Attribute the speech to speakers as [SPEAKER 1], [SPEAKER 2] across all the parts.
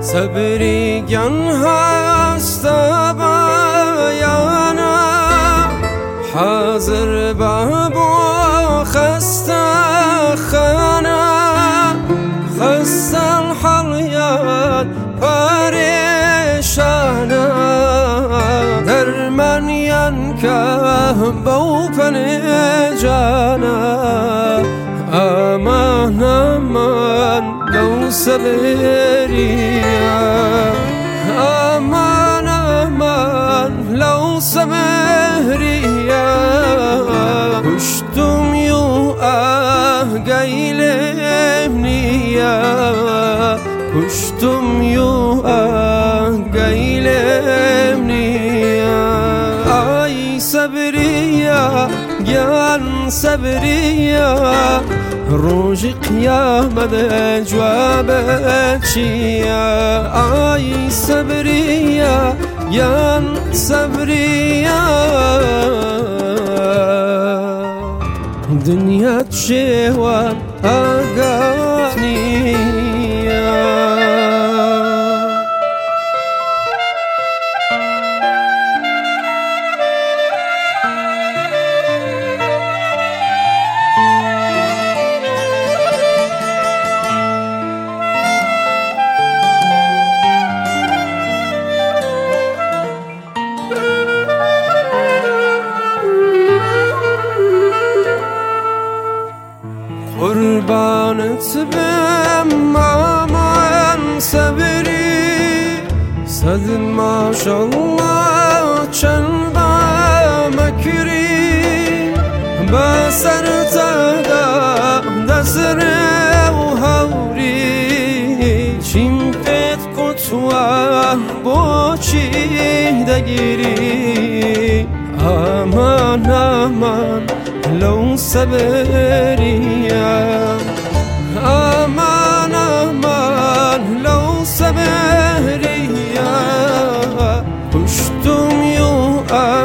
[SPEAKER 1] صبری گن هست بیانه حاضر بابو خسته خانه خسته الحلیان پریشانه در من ین که بوپن جانه امان امان لو صبریا امان امان لو صبریا کشتم یو گیلمنیا کشتم یو گیلمنیا ای صبریا گیان صبریا روز قیامت جوابت چیه ای صبریا گیان صبریا دنیا چوان آگانیه قربانت بم aman صبری صد ماشالله چند مکری با سر تدا دسر و هوری چیم پت قطوه با چی دگیری aman aman لو صبریا امان امان لو صبریا کشتم یو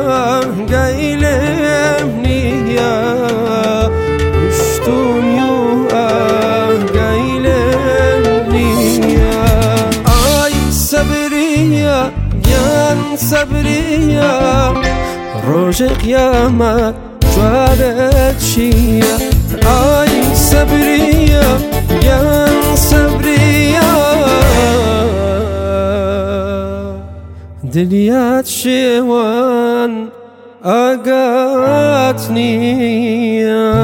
[SPEAKER 1] گیلمنیا کشتم یو گیلمنیا ای صبریا گیان صبریا روز قیامت جوابت چیه ای صبریا گیان صبریا دلیات شوان آگات نیا